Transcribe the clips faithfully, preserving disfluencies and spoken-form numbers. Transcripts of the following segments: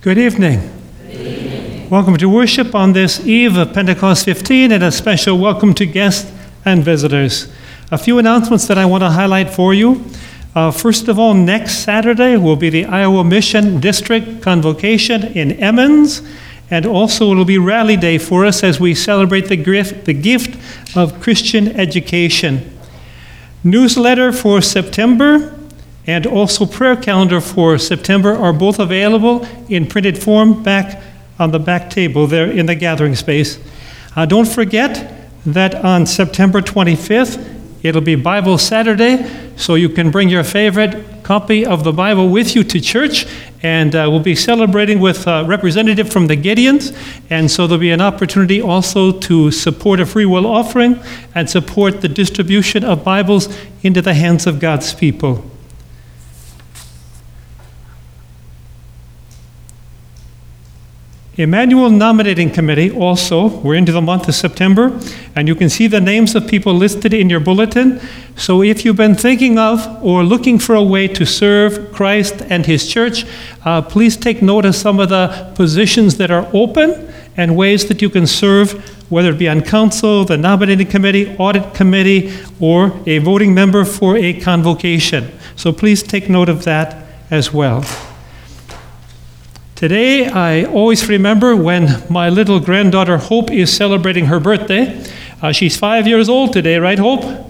Good evening. Good evening. Welcome to worship on this eve of Pentecost fifteen, and a special welcome to guests and visitors. A few announcements that I want to highlight for you. Uh, first of all, next Saturday will be the Iowa Mission District Convocation in Emmons, and also it will be Rally Day for us as we celebrate the gift, the gift of Christian education. Newsletter for September and also prayer calendar for September are both available in printed form back on the back table there in the gathering space. Uh, don't forget that on September twenty-fifth, it'll be Bible Saturday, so you can bring your favorite copy of the Bible with you to church, and uh, we'll be celebrating with a representative from the Gideons, and so there'll be an opportunity also to support a free will offering and support the distribution of Bibles into the hands of God's people. Emmanuel Nominating Committee also, we're into the month of September, and you can see the names of people listed in your bulletin. So if you've been thinking of or looking for a way to serve Christ and His church, uh, please take note of some of the positions that are open and ways that you can serve, whether it be on council, the nominating committee, audit committee, or a voting member for a convocation. So please take note of that as well. Today, I always remember when my little granddaughter Hope is celebrating her birthday. Uh, she's five years old today, right, Hope?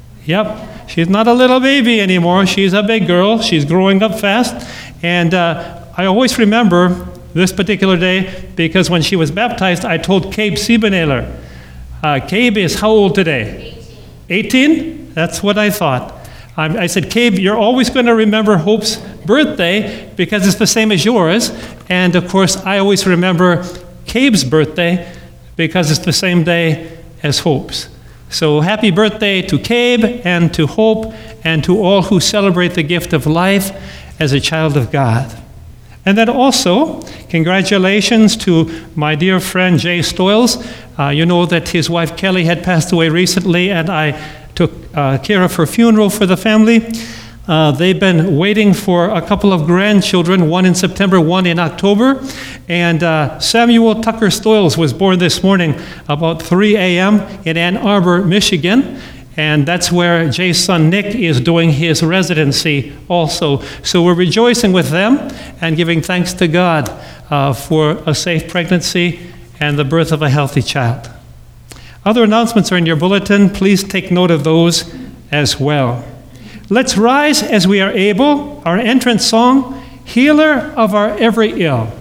Yep. She's not a little baby anymore. She's a big girl. She's growing up fast. And uh, I always remember this particular day because when she was baptized, I told Cabe Siebenahler. Uh, Cabe is how old today? eighteen. eighteen? That's what I thought. I said, Cabe, you're always going to remember Hope's birthday because it's the same as yours. And of course, I always remember Cabe's birthday because it's the same day as Hope's. So happy birthday to Cabe and to Hope and to all who celebrate the gift of life as a child of God. And then also, congratulations to my dear friend Jay Stoyles. Uh, you know that his wife Kelly had passed away recently, and I took uh, care of her funeral for the family. Uh, they've been waiting for a couple of grandchildren, one in September, one in October. And uh, Samuel Tucker Stoyles was born this morning about three a.m. in Ann Arbor, Michigan. And that's where Jay's son Nick is doing his residency also. So we're rejoicing with them and giving thanks to God uh, for a safe pregnancy and the birth of a healthy child. Other announcements are in your bulletin. Please take note of those as well. Let's rise as we are able. Our entrance song, Healer of Our Every Ill.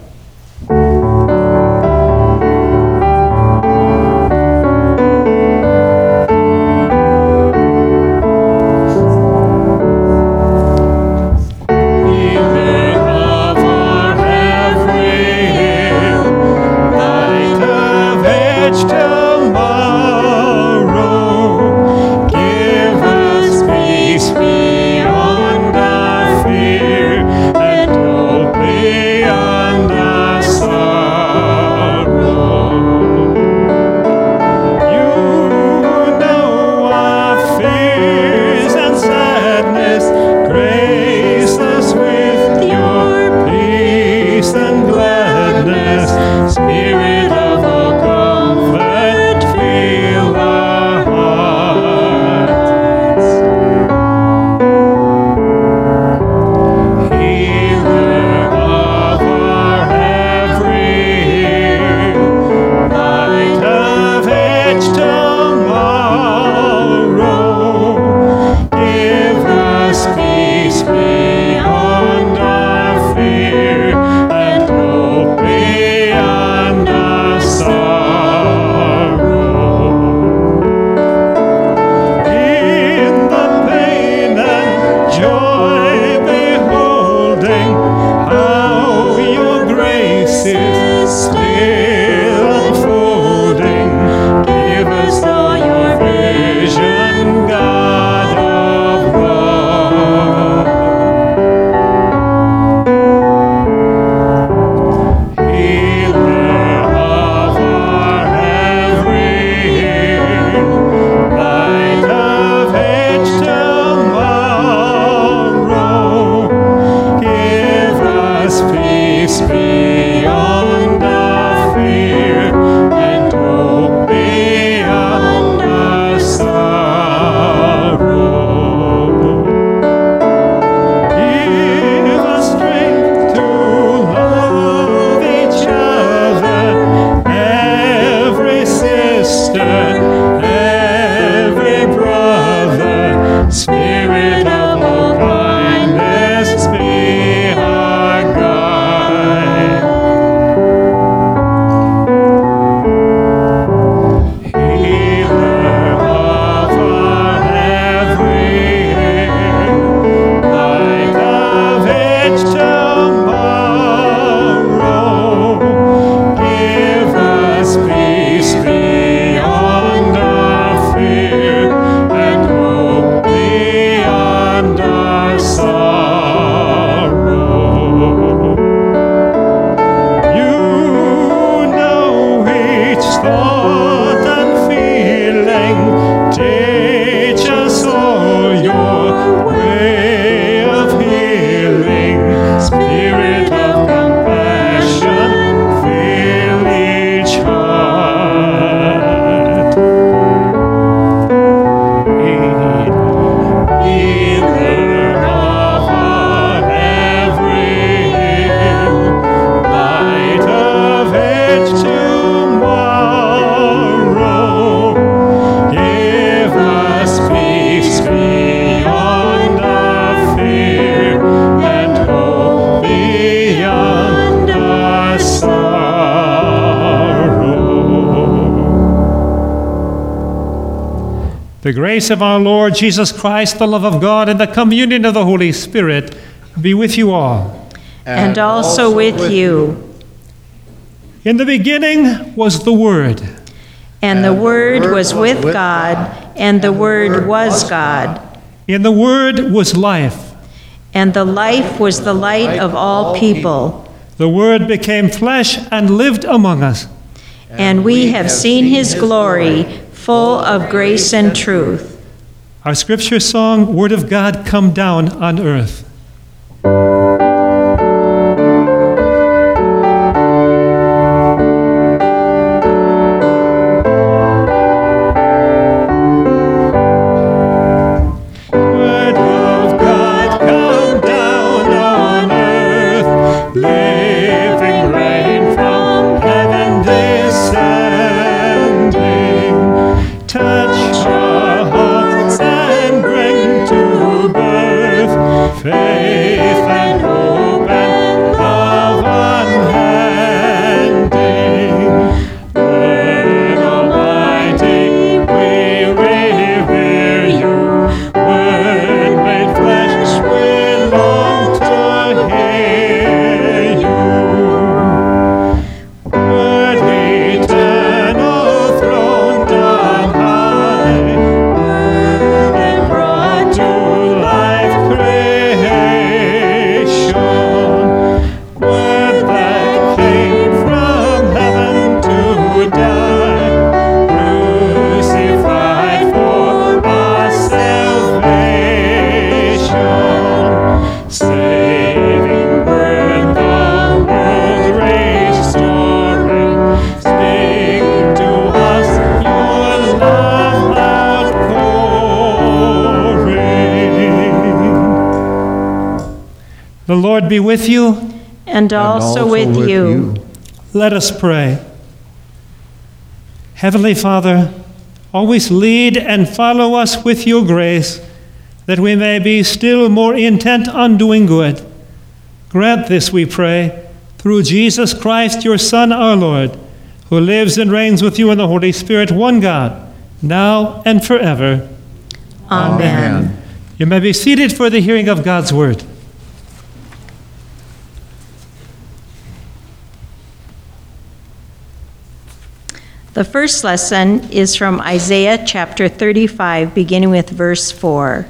Beyond The grace of our Lord Jesus Christ, the love of God, and the communion of the Holy Spirit be with you all. And also with you. In the beginning was the Word. And the Word was with God, and the Word was God. In the Word was life. And the life was the light of all people. The Word became flesh and lived among us. And we have seen his glory, full of grace and truth. Our scripture song, Word of God, come down on earth. The Lord be with you. And also, and also with, with you. you. Let us pray. Heavenly Father, always lead and follow us with your grace, that we may be still more intent on doing good. Grant this, we pray, through Jesus Christ, your Son, our Lord, who lives and reigns with you in the Holy Spirit, one God, now and forever. Amen. Amen. You may be seated for the hearing of God's word. The first lesson is from Isaiah chapter thirty-five, beginning with verse four.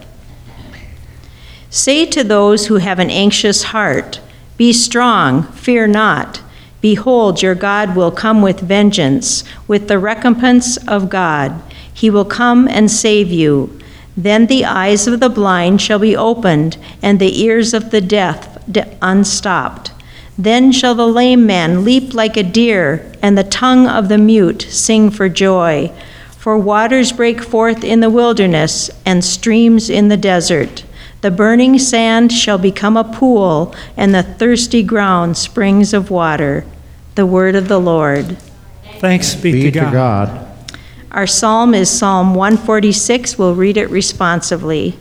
Say to those who have an anxious heart, be strong, fear not. Behold, your God will come with vengeance, with the recompense of God. He will come and save you. Then the eyes of the blind shall be opened, and the ears of the deaf unstopped. Then shall the lame man leap like a deer, and the tongue of the mute sing for joy. For waters break forth in the wilderness, and streams in the desert. The burning sand shall become a pool, and the thirsty ground springs of water. The word of the Lord. Thanks be, be to, God. to God. Our psalm is Psalm one forty-six. We'll read it responsively.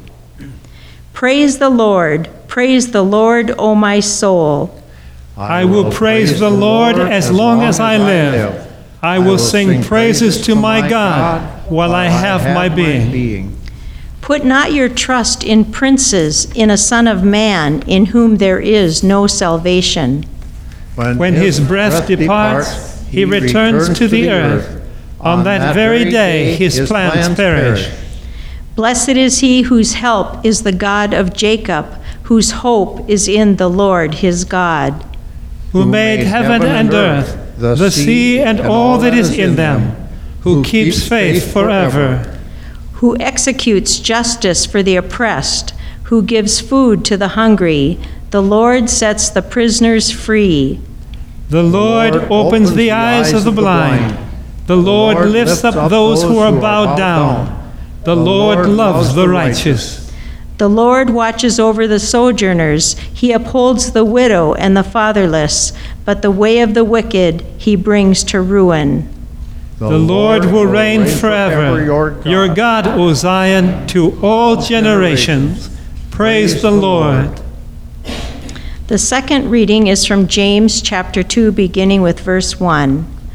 Praise the Lord. Praise the Lord, O my soul. I will praise the Lord as long as I live. I will sing praises to my God while I have my being. Put not your trust in princes, in a son of man, in whom there is no salvation. When his breath departs, he returns to the earth. On that very day his plans perish. Blessed is he whose help is the God of Jacob, whose hope is in the Lord his God. Who made heaven and earth, the sea and all that is in them, who keeps faith forever. Who executes justice for the oppressed, who gives food to the hungry. The Lord sets the prisoners free. The Lord opens the eyes of the blind. The Lord lifts up those who are bowed down. The Lord loves the righteous. The Lord watches over the sojourners. He upholds the widow and the fatherless, but the way of the wicked he brings to ruin. The Lord will reign forever, your God, O Zion, to all generations. Praise the Lord. The second reading is from James chapter two, beginning with verse one.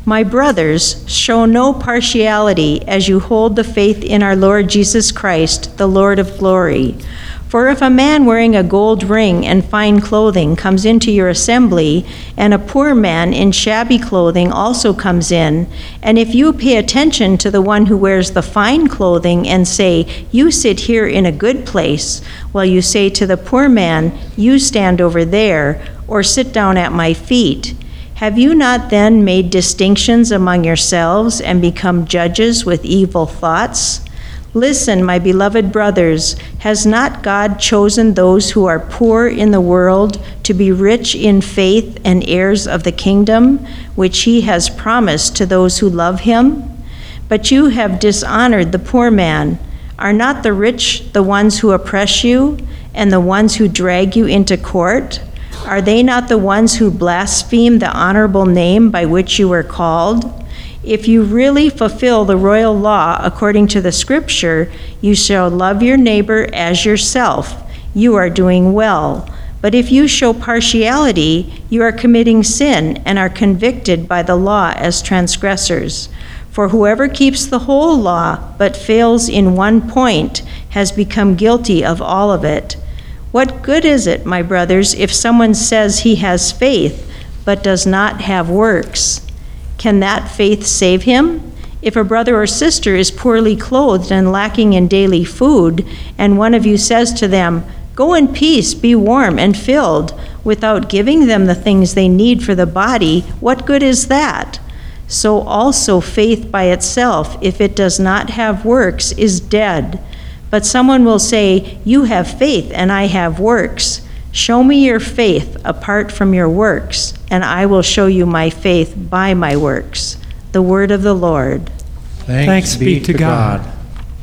My brothers, show no partiality as you hold the faith in our Lord Jesus Christ, the Lord of glory. For if a man wearing a gold ring and fine clothing comes into your assembly, and a poor man in shabby clothing also comes in, and if you pay attention to the one who wears the fine clothing and say, "You sit here in a good place," while you say to the poor man, "You stand over there," or "Sit down at my feet," have you not then made distinctions among yourselves and become judges with evil thoughts? Listen, my beloved brothers, has not God chosen those who are poor in the world to be rich in faith and heirs of the kingdom, which he has promised to those who love him? But you have dishonored the poor man. Are not the rich the ones who oppress you, and the ones who drag you into court? Are they not the ones who blaspheme the honorable name by which you were called? If you really fulfill the royal law according to the scripture, you shall love your neighbor as yourself, you are doing well. But if you show partiality, you are committing sin and are convicted by the law as transgressors. For whoever keeps the whole law but fails in one point has become guilty of all of it. What good is it, my brothers, if someone says he has faith but does not have works? Can that faith save him? If a brother or sister is poorly clothed and lacking in daily food, and one of you says to them, "Go in peace, be warm and filled," without giving them the things they need for the body, what good is that? So also faith by itself, if it does not have works, is dead. But someone will say, "You have faith and I have works. Show me your faith apart from your works, and I will show you my faith by my works." The word of the Lord. Thanks, Thanks be to God. God.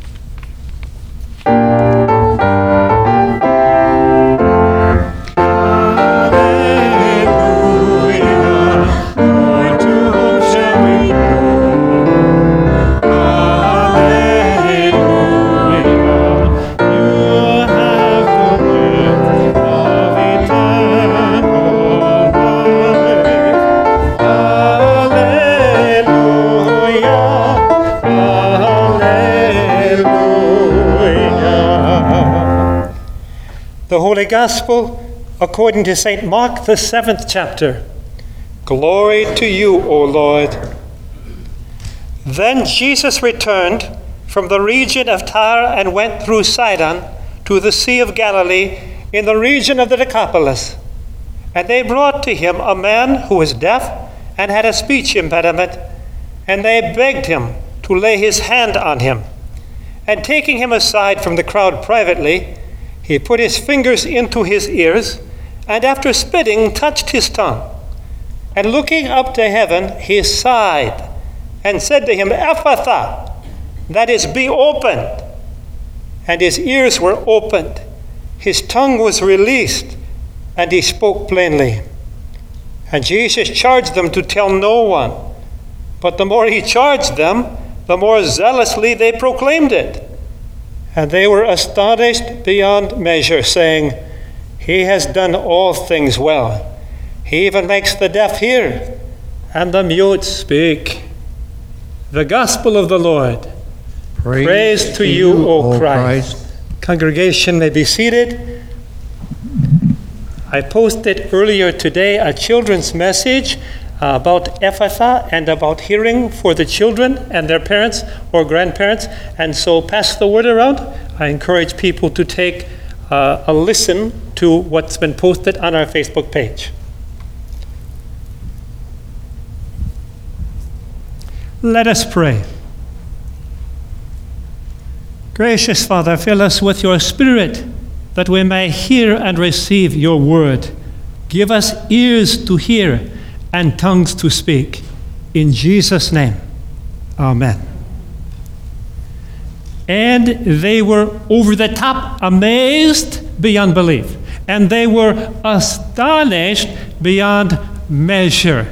The Holy Gospel according to Saint Mark, the seventh chapter. Glory to you, O Lord. Then Jesus returned from the region of Tyre and went through Sidon to the Sea of Galilee in the region of the Decapolis. And they brought to him a man who was deaf and had a speech impediment, and they begged him to lay his hand on him. And taking him aside from the crowd privately, he put his fingers into his ears, and after spitting, touched his tongue. And looking up to heaven, he sighed and said to him, "Ephphatha," that is, "be opened." And his ears were opened, his tongue was released, and he spoke plainly. And Jesus charged them to tell no one. But the more he charged them, the more zealously they proclaimed it. And they were astonished beyond measure, saying, "He has done all things well. He even makes the deaf hear and the mute speak." The Gospel of the Lord. Praise, Praise to, to you, O Christ. Christ. Congregation may be seated. I posted earlier today a children's message uh, about Ephphatha and about hearing for the children and their parents or grandparents. And so pass the word around. I encourage people to take uh, a listen to what's been posted on our Facebook page. Let us pray. Gracious Father, fill us with your Spirit that we may hear and receive your word. Give us ears to hear and tongues to speak. In Jesus' name, amen. And they were over the top amazed beyond belief. And they were astonished beyond measure.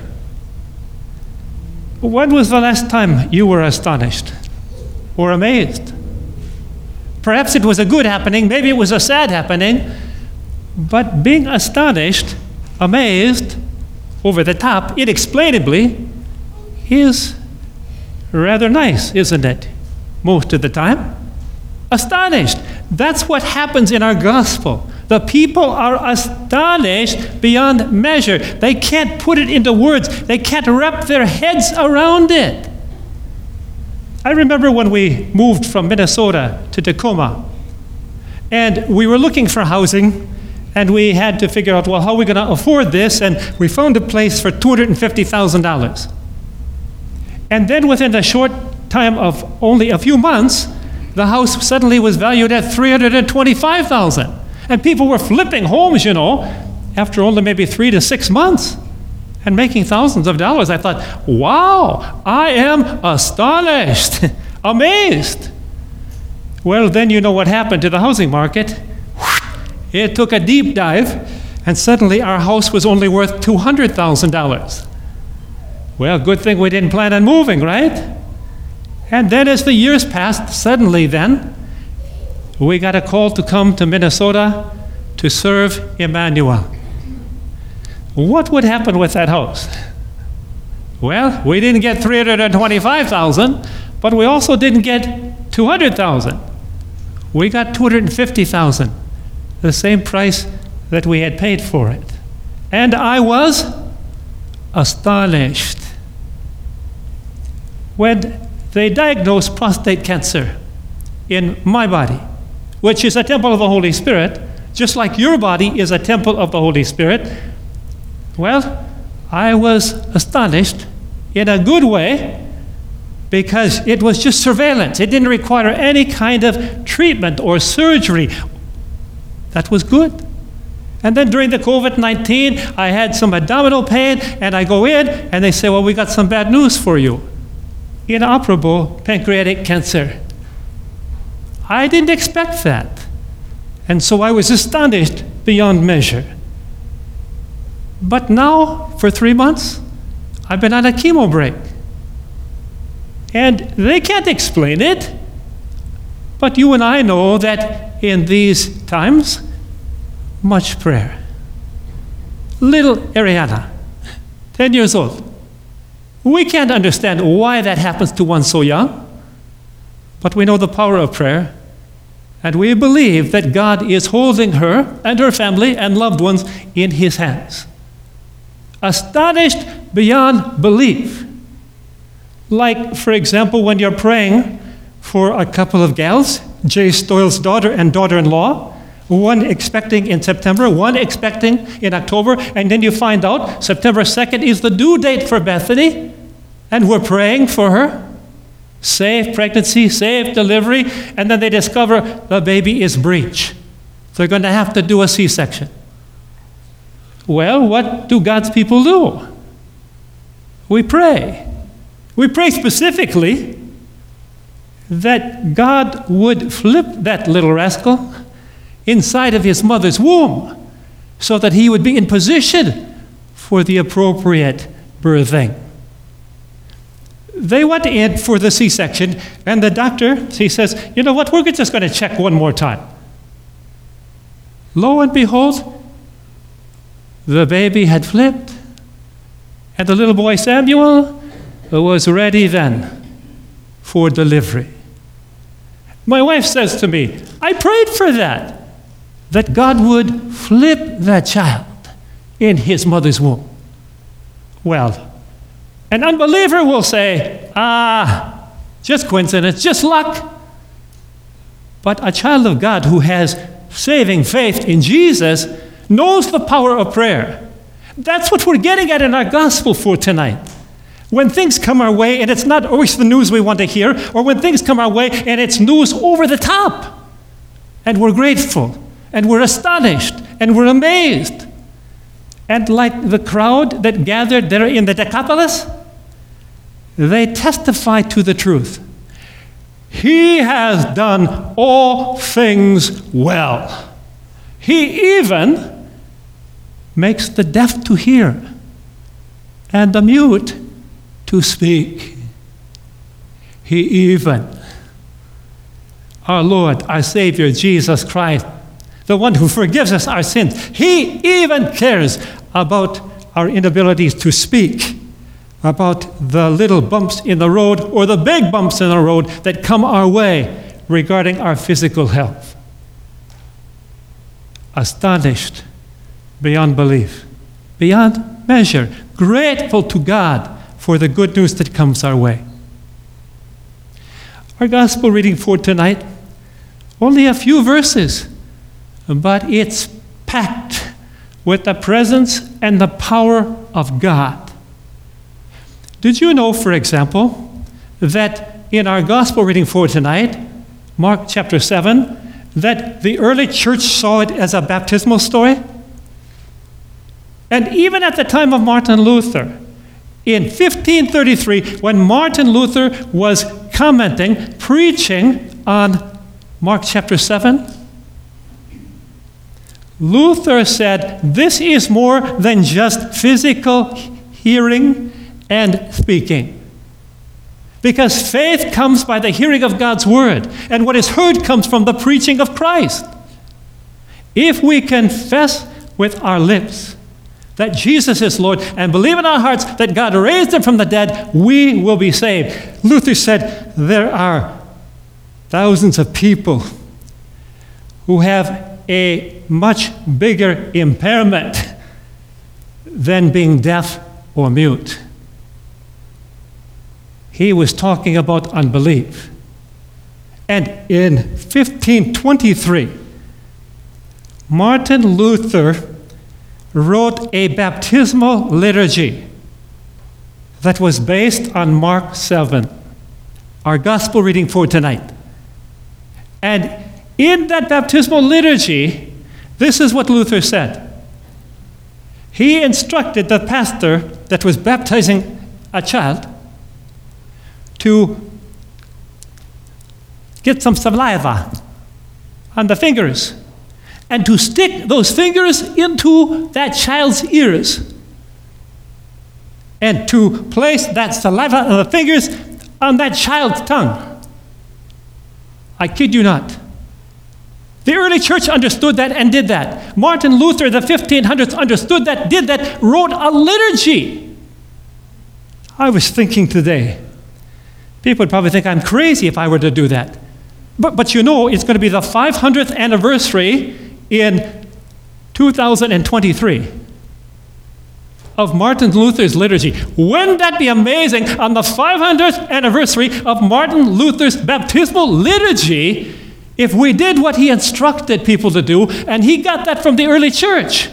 When was the last time you were astonished or amazed? Perhaps it was a good happening, maybe it was a sad happening, but being astonished, amazed, over the top, inexplainably, is rather nice, isn't it? Most of the time. Astonished. That's what happens in our gospel. The people are astonished beyond measure. They can't put it into words. They can't wrap their heads around it. I remember when we moved from Minnesota to Tacoma, and we were looking for housing, and we had to figure out, well, how are we going to afford this? And we found a place for two hundred fifty thousand dollars. And then within a short time of only a few months, the house suddenly was valued at three hundred twenty-five thousand dollars. And people were flipping homes, you know, after only maybe three to six months and making thousands of dollars. I thought, wow, I am astonished, amazed. Well, then you know what happened to the housing market. It took a deep dive, and suddenly our house was only worth two hundred thousand dollars. Well, good thing we didn't plan on moving, right? And then as the years passed, suddenly then, we got a call to come to Minnesota to serve Emmanuel. What would happen with that house? Well, we didn't get three hundred twenty-five thousand dollars, but we also didn't get two hundred thousand dollars. We got two hundred fifty thousand dollars, the same price that we had paid for it. And I was astonished. When they diagnosed prostate cancer in my body, which is a temple of the Holy Spirit, just like your body is a temple of the Holy Spirit, well, I was astonished in a good way because it was just surveillance. It didn't require any kind of treatment or surgery. That was good. And then during the covid nineteen, I had some abdominal pain, and I go in, and they say, well, we got some bad news for you. Inoperable pancreatic cancer. I didn't expect that. And so I was astonished beyond measure. But now, for three months, I've been on a chemo break. And they can't explain it. But you and I know that in these times, much prayer. Little Ariana, ten years old. We can't understand why that happens to one so young, but we know the power of prayer, and we believe that God is holding her and her family and loved ones in His hands. Astonished beyond belief. Like, for example, when you're praying for a couple of gals, Jay Stoyle's daughter and daughter-in-law, one expecting in September, one expecting in October, and then you find out September second is the due date for Bethany, and we're praying for her. Safe pregnancy, safe delivery, and then they discover the baby is breech. They're going to have to do a C-section. Well, what do God's people do? We pray. We pray specifically that God would flip that little rascal inside of his mother's womb so that he would be in position for the appropriate birthing. They went in for the C-section, and the doctor, he says, you know what, we're just going to check one more time. Lo and behold, the baby had flipped, and the little boy Samuel was ready then for delivery. My wife says to me, I prayed for that, that God would flip that child in his mother's womb. Well, an unbeliever will say, ah, just coincidence, just luck. But a child of God who has saving faith in Jesus knows the power of prayer. That's what we're getting at in our gospel for tonight. When things come our way, and it's not always the news we want to hear, or when things come our way and it's news over the top, and we're grateful, and we're astonished, and we're amazed. And like the crowd that gathered there in the Decapolis, they testify to the truth. He has done all things well. He even makes the deaf to hear and the mute to speak. He even, our Lord, our Savior, Jesus Christ, the one who forgives us our sins, He even cares about our inabilities to speak, about the little bumps in the road or the big bumps in the road that come our way regarding our physical health. Astonished beyond belief, beyond measure, grateful to God for the good news that comes our way. Our gospel reading for tonight, only a few verses, but it's packed with the presence and the power of God. Did you know, for example, that in our gospel reading for tonight, Mark chapter seven, that the early church saw it as a baptismal story? And even at the time of Martin Luther, in fifteen thirty-three, when Martin Luther was commenting, preaching on Mark chapter seven, Luther said, this is more than just physical hearing and speaking. Because faith comes by the hearing of God's word, and what is heard comes from the preaching of Christ. If we confess with our lips that Jesus is Lord and believe in our hearts that God raised him from the dead, we will be saved. Luther said there are thousands of people who have a much bigger impairment than being deaf or mute. He was talking about unbelief. And in fifteen twenty-three, Martin Luther wrote a baptismal liturgy that was based on Mark seven, our gospel reading for tonight. And in that baptismal liturgy, this is what Luther said. He instructed the pastor that was baptizing a child to get some saliva on the fingers and to stick those fingers into that child's ears and to place that saliva on the fingers on that child's tongue. I kid you not. The early church understood that and did that. Martin Luther, the fifteen hundreds, understood that, did that, wrote a liturgy. I was thinking today, people would probably think I'm crazy if I were to do that. But, but you know, it's going to be the five hundredth anniversary in two thousand twenty-three of Martin Luther's liturgy. Wouldn't that be amazing? On the five hundredth anniversary of Martin Luther's baptismal liturgy, if we did what he instructed people to do, and he got that from the early church.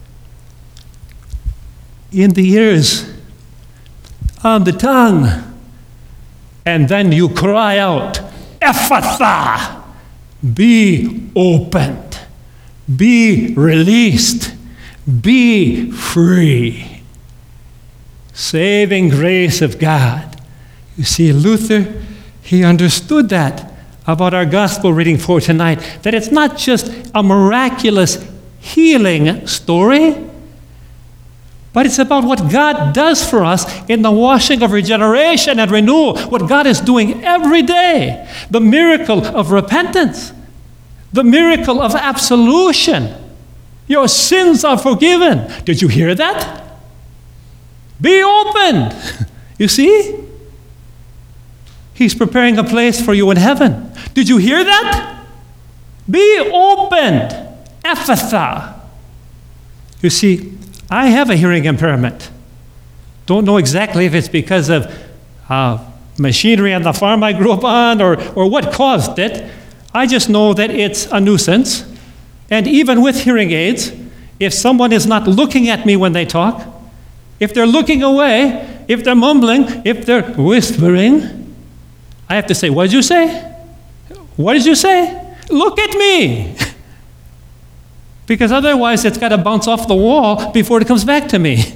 In the ears, on the tongue, and then you cry out, Ephatha, be opened, be released, be free. Saving grace of God. You see, Luther, he understood that about our gospel reading for tonight, that it's not just a miraculous healing story, but it's about what God does for us in the washing of regeneration and renewal, what God is doing every day, the miracle of repentance, the miracle of absolution. Your sins are forgiven. Did you hear that? Be opened. You see? He's preparing a place for you in heaven. Did you hear that? Be opened. Ephatha. You see, I have a hearing impairment. Don't know exactly if it's because of uh, machinery on the farm I grew up on or, or what caused it. I just know that it's a nuisance. And even with hearing aids, if someone is not looking at me when they talk, if they're looking away, if they're mumbling, if they're whispering, I have to say, what did you say? What did you say? Look at me. Because otherwise it's got to bounce off the wall before it comes back to me.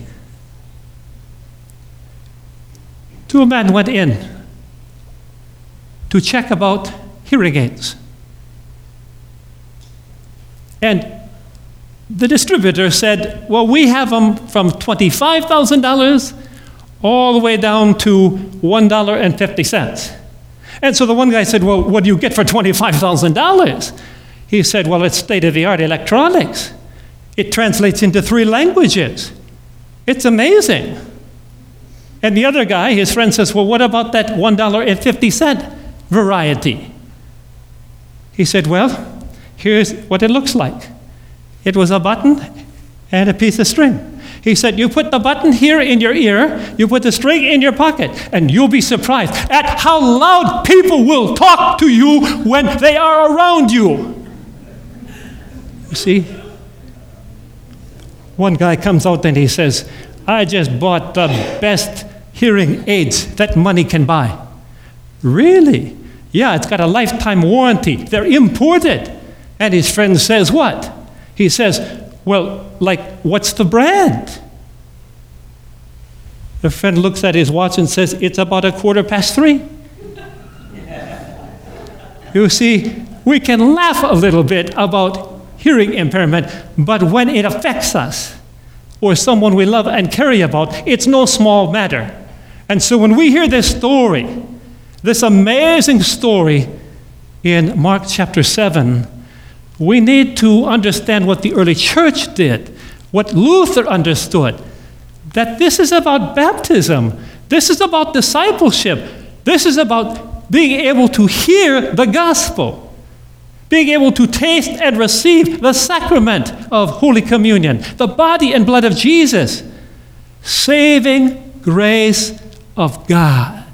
Two men went in to check about hearing aids. And the distributor said, well, we have them from twenty-five thousand dollars all the way down to one dollar and fifty cents. And so the one guy said, well, what do you get for twenty-five thousand dollars? He said, well, it's state-of-the-art electronics. It translates into three languages. It's amazing. And the other guy, his friend, says, well, what about that one dollar and fifty cent variety? He said, well, here's what it looks like. It was a button and a piece of string. He said, you put the button here in your ear, you put the string in your pocket, and you'll be surprised at how loud people will talk to you when they are around you. You see? One guy comes out and he says, I just bought the best hearing aids that money can buy. Really? Yeah, it's got a lifetime warranty. They're imported. And his friend says, what? He says, well, like, what's the brand? The friend looks at his watch and says, it's about a quarter past three. You see, we can laugh a little bit about hearing impairment, but when it affects us or someone we love and care about, it's no small matter. And so when we hear this story, this amazing story in Mark chapter seven, we need to understand what the early church did, what Luther understood, that this is about baptism. This is about discipleship. This is about being able to hear the gospel, being able to taste and receive the sacrament of Holy Communion, the body and blood of Jesus, saving grace of God.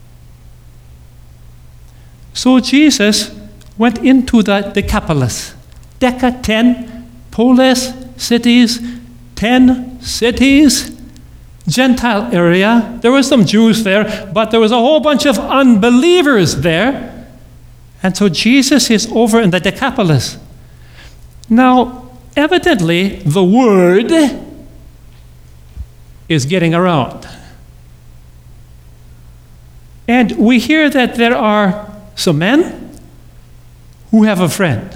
So Jesus went into the Decapolis. Deca, ten, polis, cities, ten cities, Gentile area. There were some Jews there, but there was a whole bunch of unbelievers there. And so Jesus is over in the Decapolis. Now, evidently, the word is getting around. And we hear that there are some men who have a friend.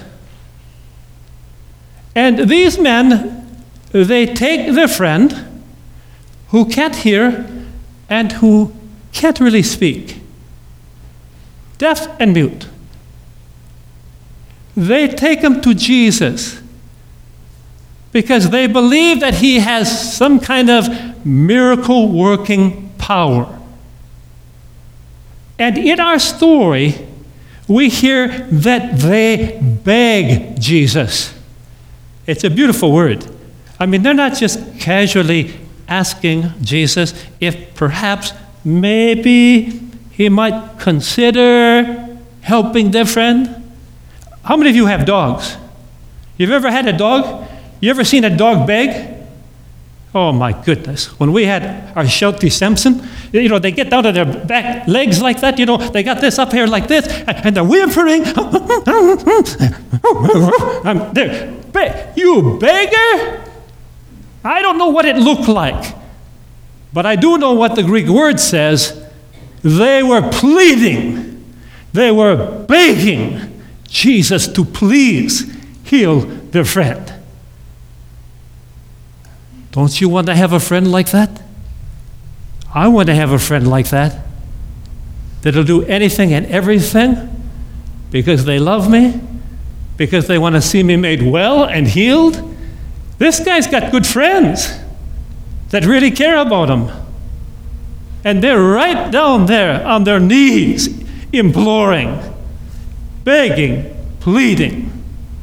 And these men, they take their friend who can't hear and who can't really speak, deaf and mute. They take him to Jesus because they believe that he has some kind of miracle-working power. And in our story, we hear that they beg Jesus. It's a beautiful word. I mean, they're not just casually asking Jesus if perhaps, maybe he might consider helping their friend. How many of you have dogs? You've ever had a dog? You ever seen a dog beg? Oh my goodness. When we had our Sheltie Simpson, you know, they get down to their back legs like that, you know, they got this up here like this, and they're whimpering. um, they're, you beggar? I don't know what it looked like, but I do know what the Greek word says. They were pleading, they were begging Jesus to please heal their friend. Don't you want to have a friend like that? I want to have a friend like that, that'll do anything and everything because they love me, because they want to see me made well and healed. This guy's got good friends that really care about him. And they're right down there on their knees, imploring, begging, pleading.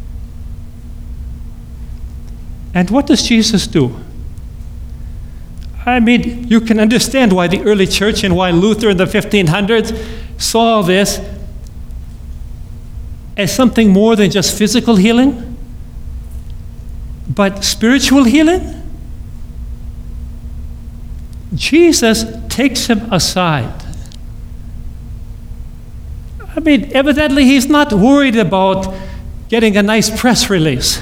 And what does Jesus do? I mean, you can understand why the early church and why Luther in the fifteen hundreds saw this as something more than just physical healing, but spiritual healing. Jesus takes him aside. I mean, evidently he's not worried about getting a nice press release.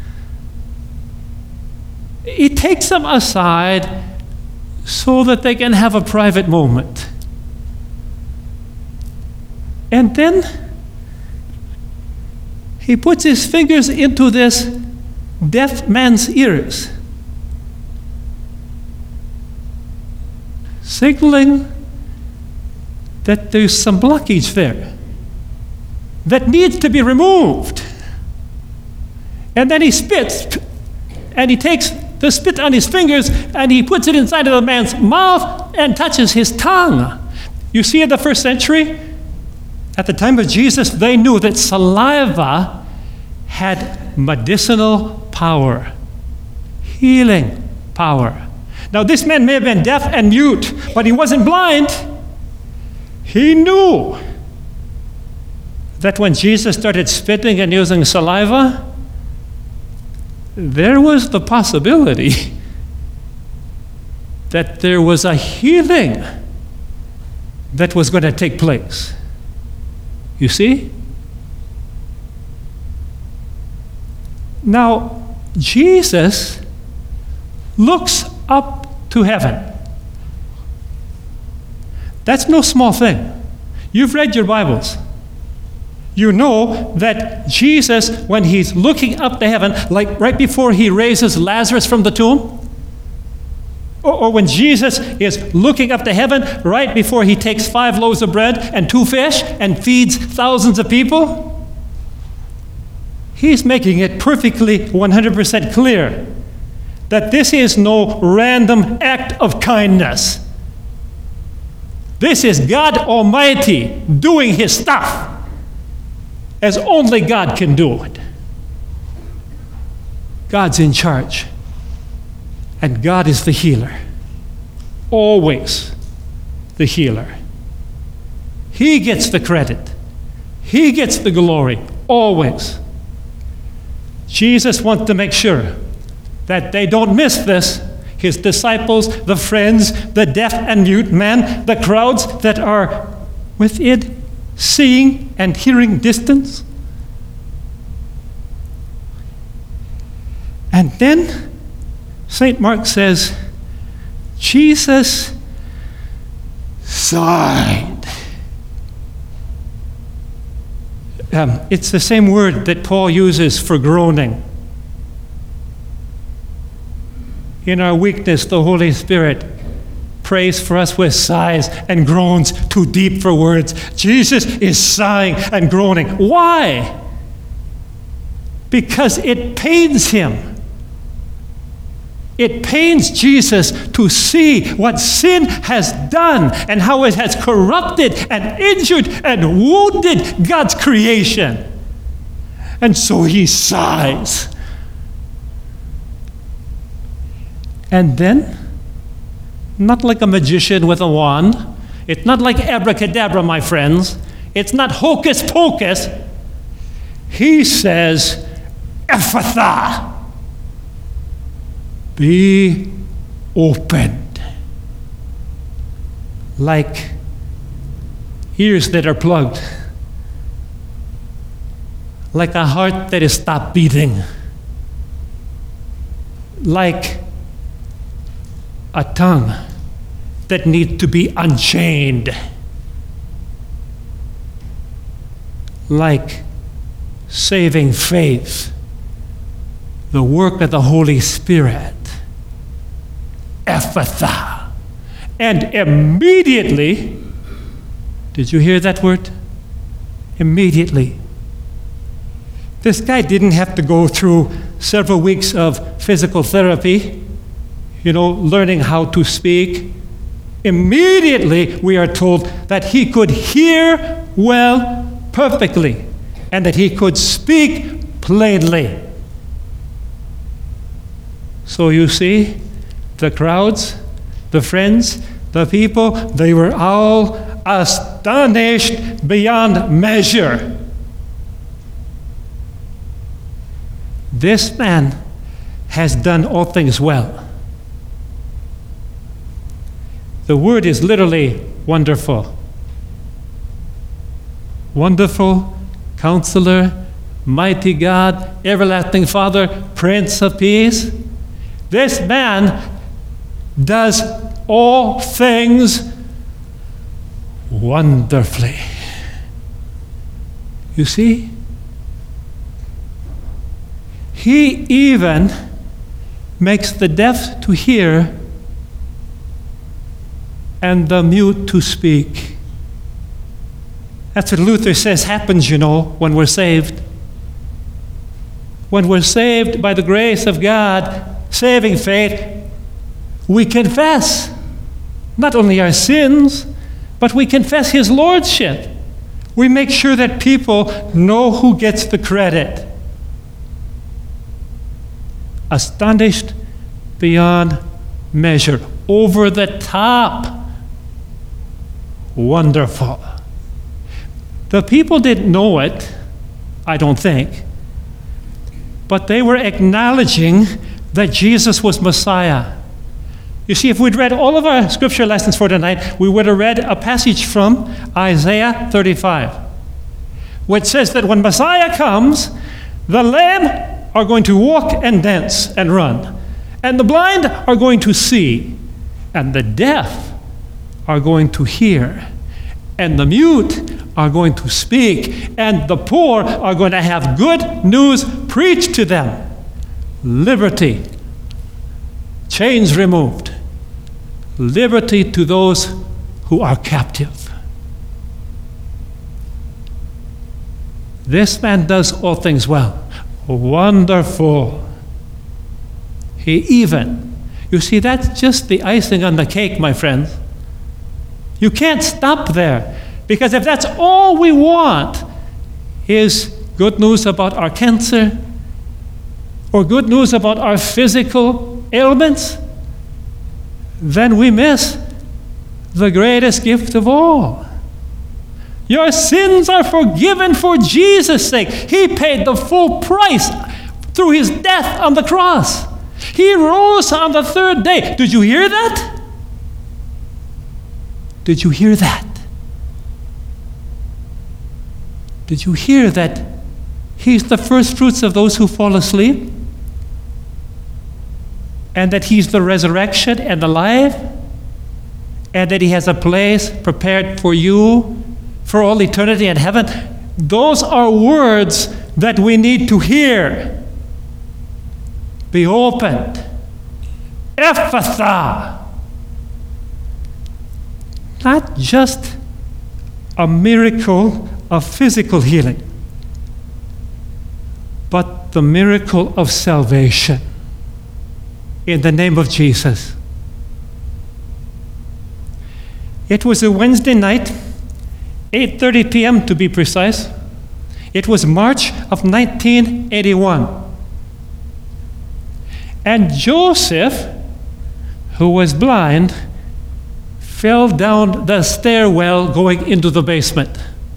He takes him aside so that they can have a private moment. And then he puts his fingers into this deaf man's ears, signaling that there's some blockage there that needs to be removed. And then he spits, and he takes the spit on his fingers, and he puts it inside of the man's mouth and touches his tongue. You see, in the first century, at the time of Jesus, they knew that saliva had medicinal power, healing power. Now, this man may have been deaf and mute, but he wasn't blind. He knew that when Jesus started spitting and using saliva, there was the possibility that there was a healing that was going to take place. You see? Now, Jesus looks up to heaven. That's no small thing. You've read your Bibles. You know that Jesus, when he's looking up to heaven, like right before he raises Lazarus from the tomb, or, or when Jesus is looking up to heaven right before he takes five loaves of bread and two fish and feeds thousands of people, he's making it perfectly one hundred percent clear that this is no random act of kindness. This is God Almighty doing his stuff as only God can do it. God's in charge, and God is the healer. Always the healer. He gets the credit. He gets the glory, always. Jesus wants to make sure that they don't miss this. His disciples, the friends, the deaf and mute man, the crowds that are within seeing and hearing distance. And then Saint Mark says, Jesus sighed. Um, it's the same word that Paul uses for groaning. In our weakness, the Holy Spirit prays for us with sighs and groans too deep for words. Jesus is sighing and groaning. Why? Because it pains him. It pains Jesus to see what sin has done and how it has corrupted and injured and wounded God's creation. And so he sighs. And then, not like a magician with a wand, it's not like abracadabra, my friends, it's not hocus pocus. He says, Ephphatha, be opened. Like ears that are plugged, like a heart that is stopped beating, like a tongue that needs to be unchained, like saving faith, the work of the Holy Spirit. Ephphatha. And immediately, did you hear that word? Immediately. This guy didn't have to go through several weeks of physical therapy, you know, learning how to speak. Immediately, we are told that he could hear well perfectly and that he could speak plainly. So you see, the crowds, the friends, the people, they were all astonished beyond measure. This man has done all things well. The word is literally wonderful. Wonderful, Counselor, Mighty God, Everlasting Father, Prince of Peace. This man does all things wonderfully. You see? He even makes the deaf to hear and the mute to speak. That's what Luther says happens, you know, when we're saved. When we're saved by the grace of God, saving faith, we confess not only our sins, but we confess his lordship. We make sure that people know who gets the credit. Astonished beyond measure, over the top, wonderful. The people didn't know it, I don't think, but they were acknowledging that Jesus was Messiah. You see, if we'd read all of our scripture lessons for tonight, we would have read a passage from Isaiah thirty-five, which says that when Messiah comes, the lame are going to walk and dance and run, and the blind are going to see, and the deaf are going to hear, and the mute are going to speak, and the poor are going to have good news preached to them. Liberty, chains removed, liberty to those who are captive. This man does all things well. Wonderful. He even, you see, that's just the icing on the cake, my friends. You can't stop there, because if that's all we want is good news about our cancer or good news about our physical ailments, then we miss the greatest gift of all. Your sins are forgiven for Jesus' sake. He paid the full price through his death on the cross. He rose on the third day. Did you hear that? Did you hear that? Did you hear that he's the first fruits of those who fall asleep? And that he's the resurrection and the life? And that he has a place prepared for you for all eternity in heaven? Those are words that we need to hear. Be opened. Ephatha. Not just a miracle of physical healing, but the miracle of salvation in the name of Jesus. It was a Wednesday night, eight thirty p.m. to be precise. It was March of nineteen eighty-one. And Joseph, who was blind, fell down the stairwell going into the basement.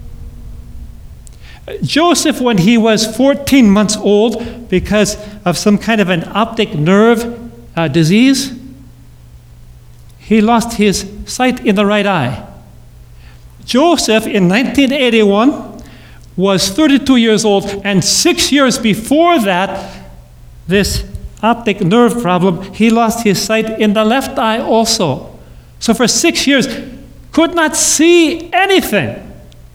Joseph, when he was fourteen months old, because of some kind of an optic nerve uh, disease, he lost his sight in the right eye. Joseph, in nineteen eighty-one, was thirty-two years old, and six years before that, this optic nerve problem, he lost his sight in the left eye also. So for six years, could not see anything.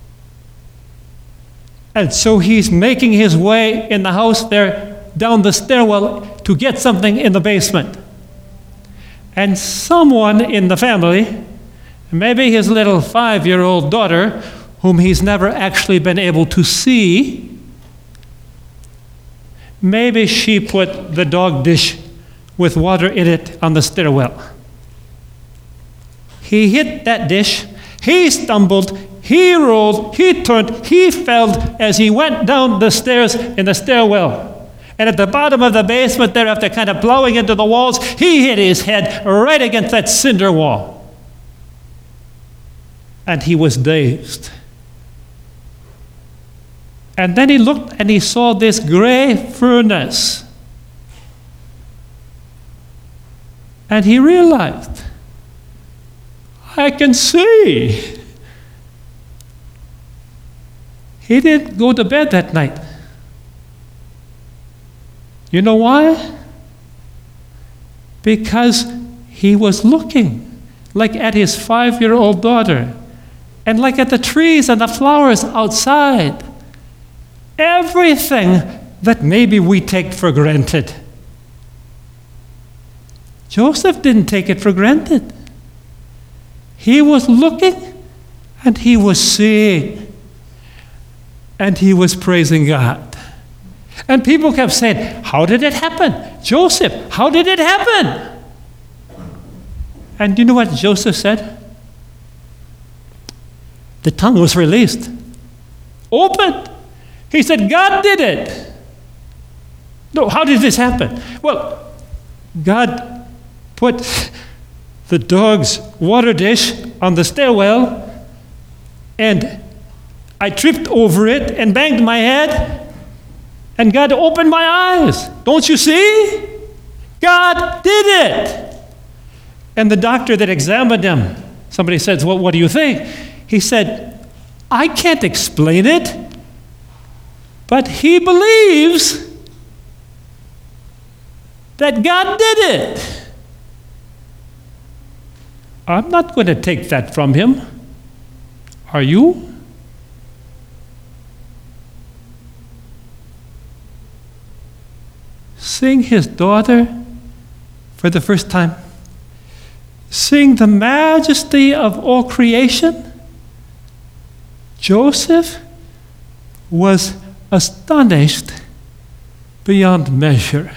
And so he's making his way in the house there, down the stairwell, to get something in the basement. And someone in the family, maybe his little five-year-old daughter, whom he's never actually been able to see, maybe she put the dog dish with water in it on the stairwell. He hit that dish, he stumbled, he rolled, he turned, he fell as he went down the stairs in the stairwell. And at the bottom of the basement there, after kind of plowing into the walls, he hit his head right against that cinder wall. And he was dazed. And then he looked and he saw this gray furnace. And he realized, I can see. He didn't go to bed that night. You know why? Because he was looking like at his five-year-old daughter and like at the trees and the flowers outside. Everything that maybe we take for granted. Joseph didn't take it for granted. He was looking and he was seeing. And he was praising God. And people kept saying, how did it happen? Joseph, how did it happen? And do you know what Joseph said? The tongue was released. Opened. He said, God did it. No, how did this happen? Well, God put the dog's water dish on the stairwell, and I tripped over it and banged my head, and God opened my eyes. Don't you see? God did it. And the doctor that examined him, somebody says, well, what do you think? He said, I can't explain it, but he believes that God did it. I'm not going to take that from him. Are you? Seeing his daughter for the first time, seeing the majesty of all creation, Joseph was astonished beyond measure.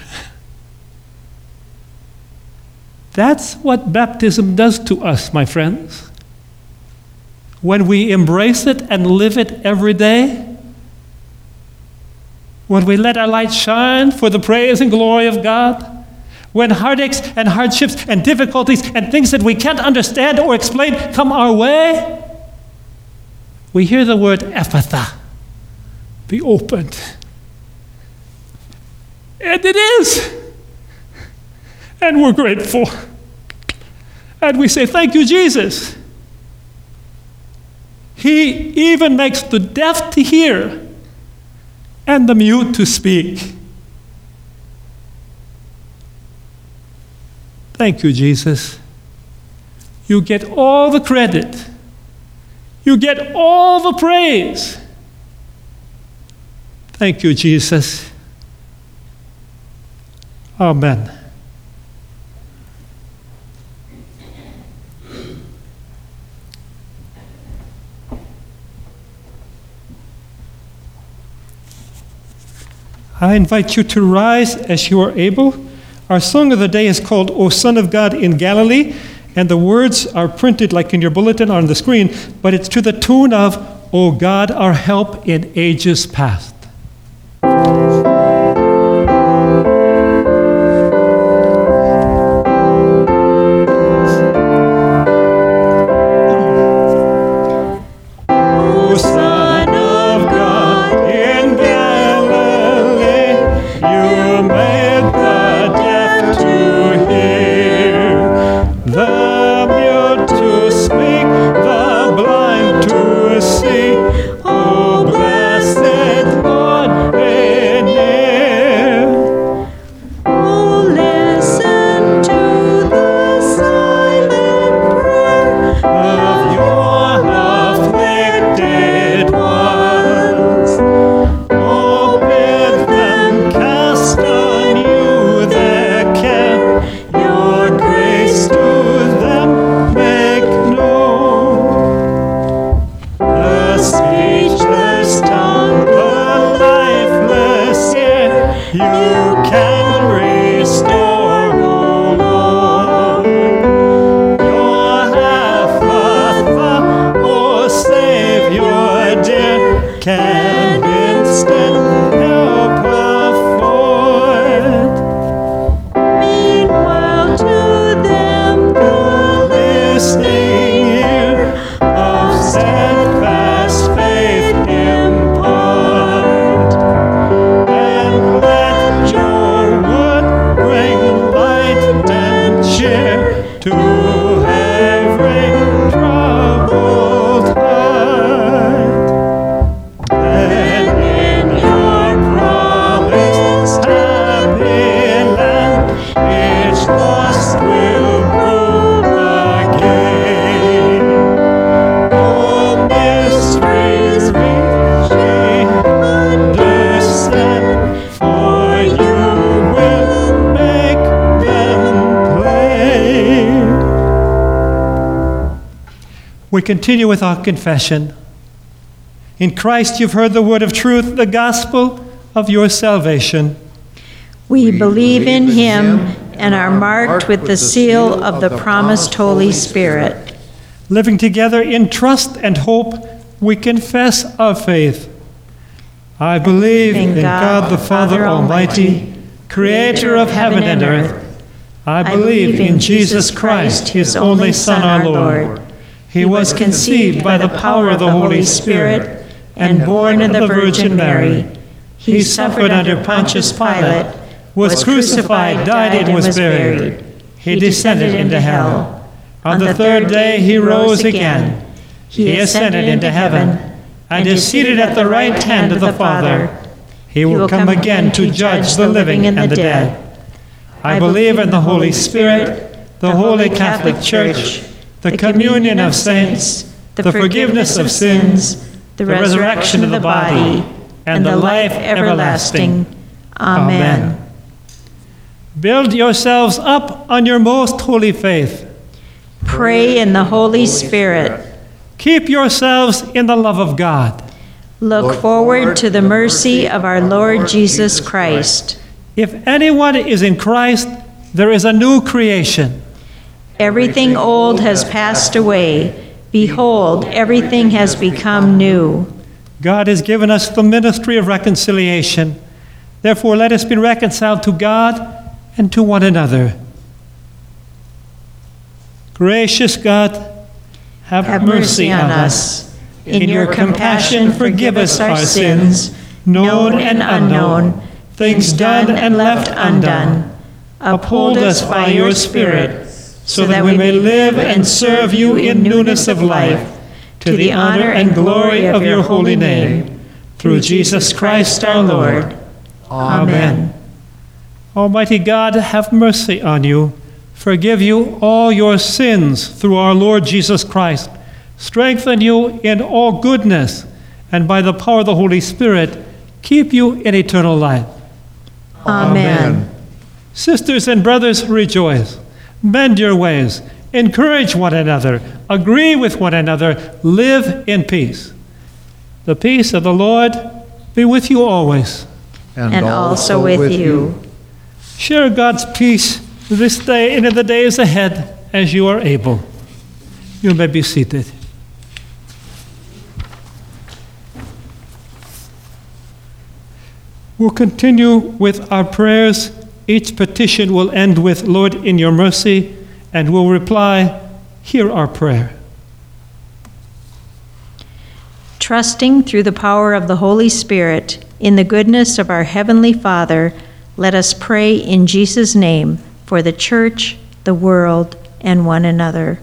That's what baptism does to us, my friends. When we embrace it and live it every day, when we let our light shine for the praise and glory of God, when heartaches and hardships and difficulties and things that we can't understand or explain come our way, we hear the word Ephphatha, be opened. And it is. And we're grateful. And we say, thank you, Jesus. He even makes the deaf to hear and the mute to speak. Thank you, Jesus. You get all the credit. You get all the praise. Thank you, Jesus. Amen. I invite you to rise as you are able. Our song of the day is called O Son of God in Galilee, and the words are printed like in your bulletin on the screen, but it's to the tune of O God, our help in ages past. We continue with our confession. In Christ you've heard the word of truth, the gospel of your salvation. We believe in him and are marked with the seal of the promised Holy Spirit. Living together in trust and hope, we confess our faith. I believe in God the Father Almighty, creator of heaven and earth. I believe in Jesus Christ, his only Son, our Lord. He was conceived by the power of the Holy Spirit and born of the Virgin Mary. He suffered under Pontius Pilate, was crucified, died, and was buried. He descended into hell. On the third day he rose again. He ascended into heaven and is seated at the right hand of the Father. He will come again to judge the living and the dead. I believe in the Holy Spirit, the Holy Catholic Church, the communion of saints, the forgiveness of sins, the resurrection of the body, and the life everlasting. Amen. Build yourselves up on your most holy faith. Pray in the Holy Spirit. Keep yourselves in the love of God. Look forward to the mercy of our Lord Jesus Christ. If anyone is in Christ, there is a new creation. Everything old has passed away. Behold, everything has become new. God has given us the ministry of reconciliation. Therefore, let us be reconciled to God and to one another. Gracious God, have, have mercy, mercy on us. us. In, in your compassion, forgive us our sins, known and unknown, things done and left undone. Uphold us by your Spirit, so that we may live and serve you in newness of life, to the honor and glory of your holy name. Through Jesus Christ our Lord. Amen. Almighty God, have mercy on you, forgive you all your sins through our Lord Jesus Christ, strengthen you in all goodness, and by the power of the Holy Spirit, keep you in eternal life. Amen. Amen. Sisters and brothers, rejoice. Mend your ways. Encourage one another. Agree with one another. Live in peace. The peace of the Lord be with you always. And, and also, also with, with you. you. Share God's peace this day and in the days ahead as you are able. You may be seated. We'll continue with our prayers. Each petition will end with, Lord, in your mercy, and we'll reply, hear our prayer. Trusting through the power of the Holy Spirit in the goodness of our Heavenly Father, let us pray in Jesus' name for the church, the world, and one another.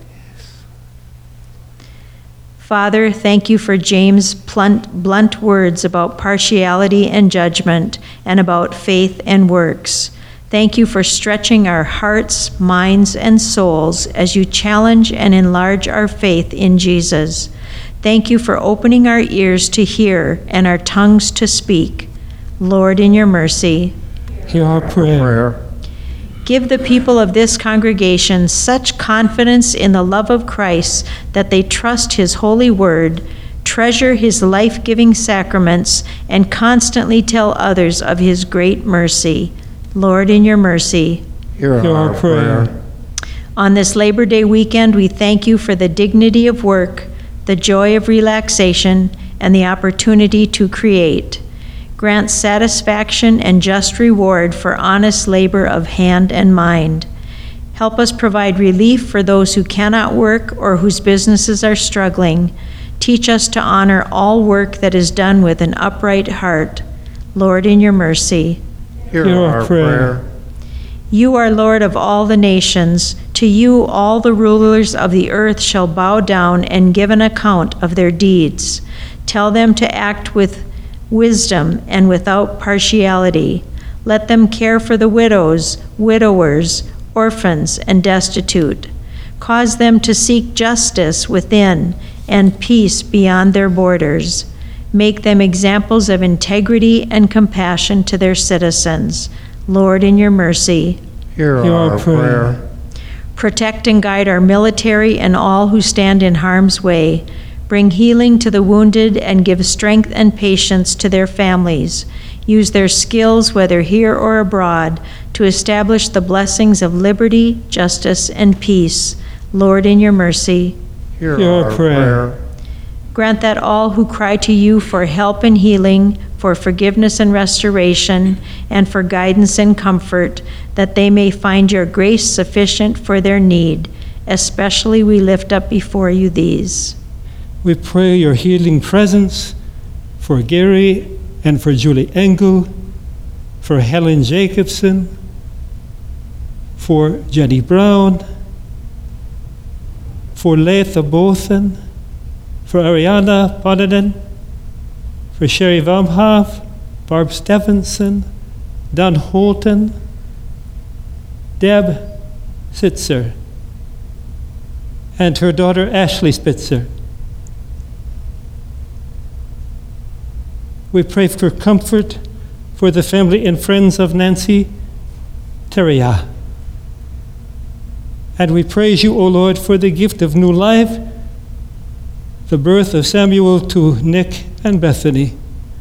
Father, thank you for James' blunt, blunt words about partiality and judgment, and about faith and works. Thank you for stretching our hearts, minds, and souls as you challenge and enlarge our faith in Jesus. Thank you for opening our ears to hear and our tongues to speak. Lord, in your mercy, hear our prayer. Give the people of this congregation such confidence in the love of Christ that they trust his holy word, treasure his life-giving sacraments, and constantly tell others of his great mercy. Lord, in your mercy, hear our prayer. On this Labor Day weekend, we thank you for the dignity of work, the joy of relaxation, and the opportunity to create. Grant satisfaction and just reward for honest labor of hand and mind. Help us provide relief for those who cannot work or whose businesses are struggling. Teach us to honor all work that is done with an upright heart. Lord, in your mercy, hear our prayer. You are Lord of all the nations. To you all the rulers of the earth shall bow down and give an account of their deeds. Tell them to act with wisdom and without partiality. Let them care for the widows, widowers, orphans, and destitute. Cause them to seek justice within and peace beyond their borders. Make them examples of integrity and compassion to their citizens. Lord, in your mercy, hear our prayer. Protect and guide our military and all who stand in harm's way. Bring healing to the wounded and give strength and patience to their families. use their skills, whether here or abroad, to establish the blessings of liberty, justice, and peace. Lord, in your mercy, Hear Hear our our prayer. prayer. grant that all who cry to you for help and healing, for forgiveness and restoration, and for guidance and comfort, that they may find your grace sufficient for their need. Especially we lift up before you these. We pray your healing presence for Gary and for Julie Engel, for Helen Jacobson, for Jenny Brown, for Letha Bothan, for Ariana Ponanen, for Sherry Vamhoff, Barb Stephenson, Don Holton, Deb Sitzer, and her daughter Ashley Spitzer. We pray for comfort for the family and friends of Nancy Teria. And we praise you, O Lord, for the gift of new life, the birth of Samuel to Nick and Bethany.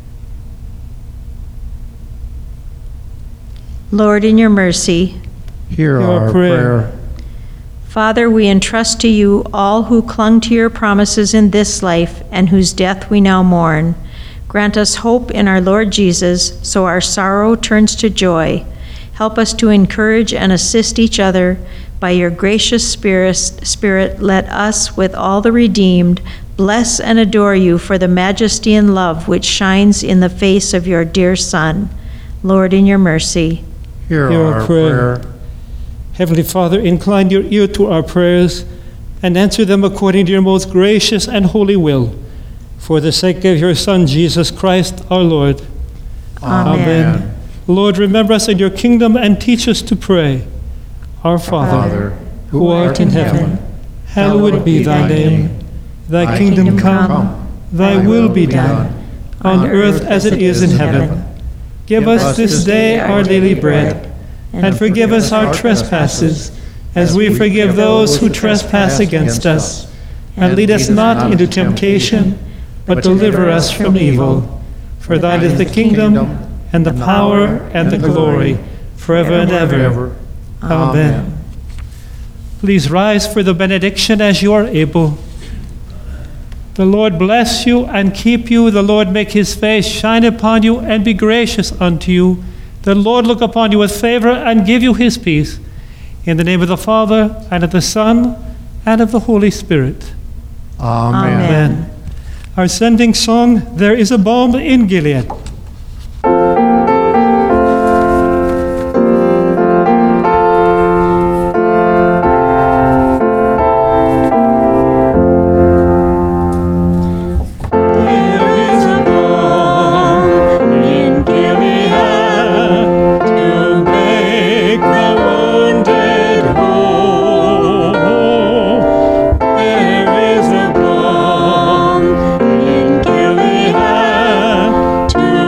Lord, in your mercy, Hear Hear our our prayer. prayer. Father, we entrust to you all who clung to your promises in this life and whose death we now mourn. Grant us hope in our Lord Jesus, so our sorrow turns to joy. Help us to encourage and assist each other. By your gracious Spirit, Spirit, let us, with all the redeemed, bless and adore you for the majesty and love which shines in the face of your dear Son. Lord, in your mercy. Hear Hear our our prayer. prayer. Heavenly Father, incline your ear to our prayers and answer them according to your most gracious and holy will, for the sake of your Son, Jesus Christ, our Lord. Amen. Lord, remember us in your kingdom and teach us to pray. Our Father, Father, who art in heaven, hallowed be thy name. Thy kingdom come, thy will be done, on earth as it is in heaven. Give us this day our daily bread, and forgive us our trespasses, as we forgive those who trespass against us. And lead us not into temptation, but deliver us from evil. For thine is the kingdom, and the power, and the glory, forever and ever. Amen. Please rise for the benediction as you are able. The Lord bless you and keep you. The Lord make his face shine upon you and be gracious unto you. The Lord look upon you with favor and give you his peace. In the name of the Father, and of the Son, and of the Holy Spirit. Amen. Amen. Our sending song, There is a Balm in Gilead. To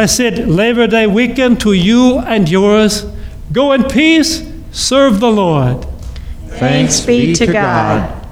Blessed Labor Day weekend to you and yours. Go in peace, serve the Lord. Thanks be to God.